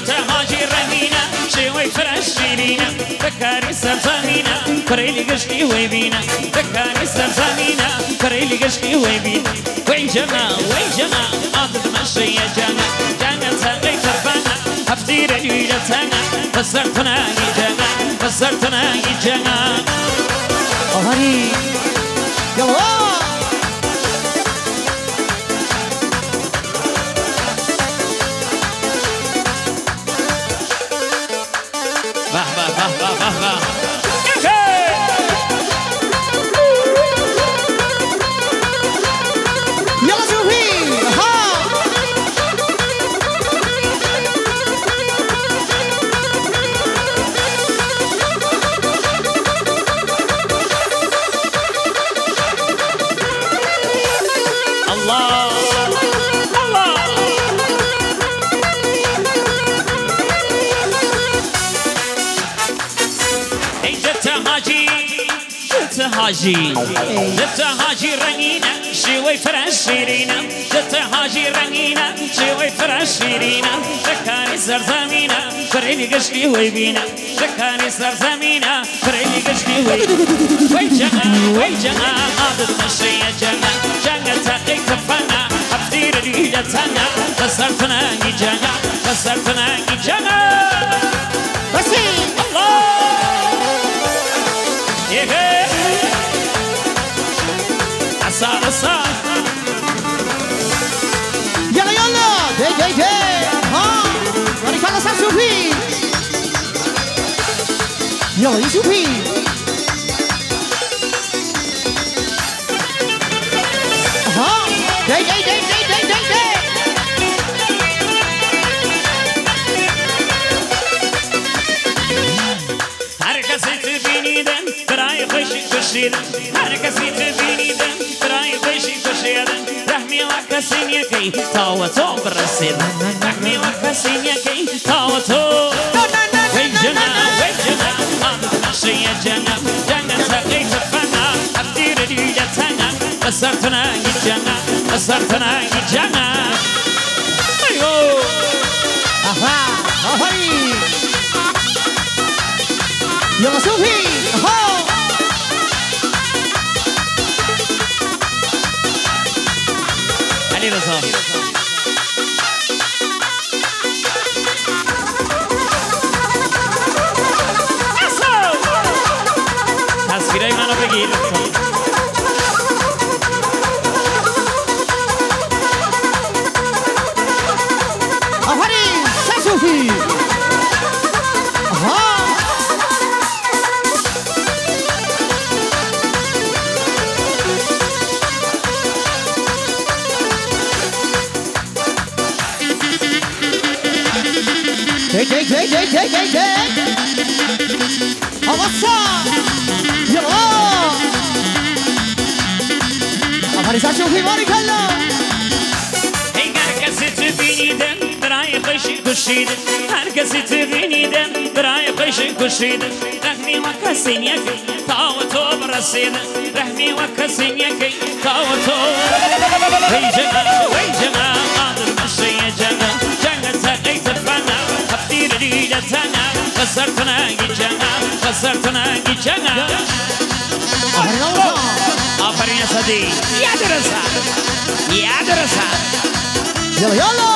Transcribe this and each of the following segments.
جتا هاجی رنگینه شوی فرش شیرینه بکاری سرزمینه کریلی گشتی وی بینه بکاری سرزمینه کریلی گشتی وی بینه وی جنا عادت مشی جنا جنا تقی ترفنا هفتیر لیله تنا بسرتنا جنا بسرتنا جنا آهاری یلا جتا هاجی رنگینه شوی فرش شیرینه جتا هاجی رنگینه شوی فرش شیرینه شکاری سرزمینه کریلی گشتی وی بینه شکاری سرزمینه کریلی گشتی وی جنا عادت مشی جنا تقی تفنا هفتیر لیله تنا بسرتنا جنا بسی الله صار يلا دي ها وريك الله صار شوفي يلا يشوفي ها دي هر کسی تبینیدن برای خوشی کشیدن هر کسی تبینیدن برای خوشی کشیدن رحمی و کسی نیکی تا و تو برسیدن رحمی و کسی نیکی تا و تو وی جنا عادت مشی جنا تقی تفنا هفتیر لیله تنا بسرتنا جنا ایو آهاری يلا شوفي هو علي رضا تصویرای منو بگیر آفرین شوفی ها جاي هوسا يلا أفريسا شوفي بارك الله هر کسی تبینیدن برای خوشی کشیدن هر کسی تبینیدن برای خوشی کشیدن رحمی و کسی نیکی تا و تو برسیدن رحمی و کسی نیکی تا و تو وی جنا عادت مشی جنا تقی تفنا هفتیر لیله تنا بسرتنا جنا آفرین یا صدی یا درسا يلا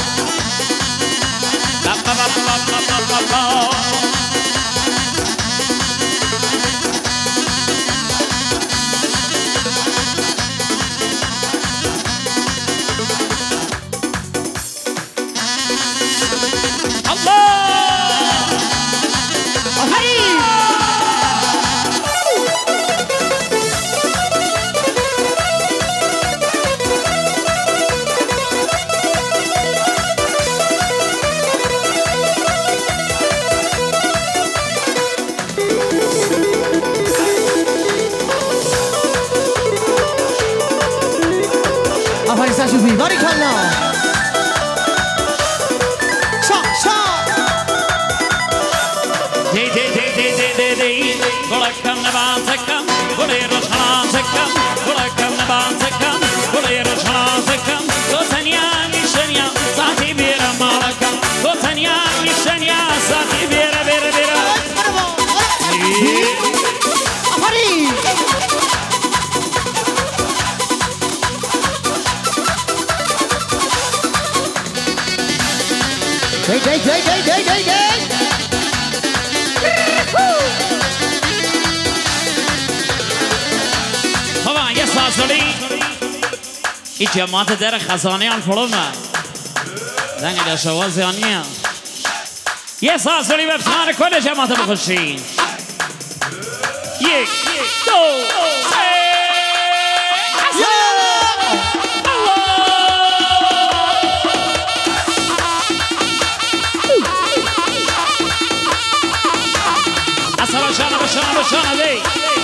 شوفي بارك الله ولكم نباتكم ولير شراتكم ولكم نباتكم ولير شراتكم تو تنيا مشنيا صاحبي رمالكم تو تنيا این جماعت در خزانه آن فرمه زنگ در شواز آنیه یه سازوری بفتان کنه جماعت بخوشین یک دو سه بشانه دی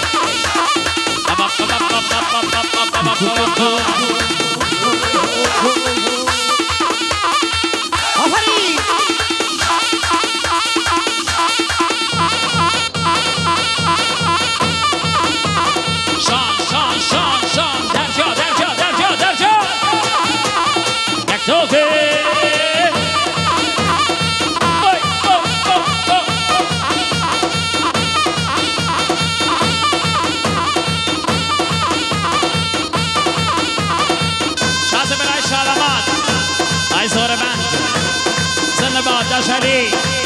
آفرین شان در جا یک توکه شازه برای شادمات ای زور بند زنباد داشتی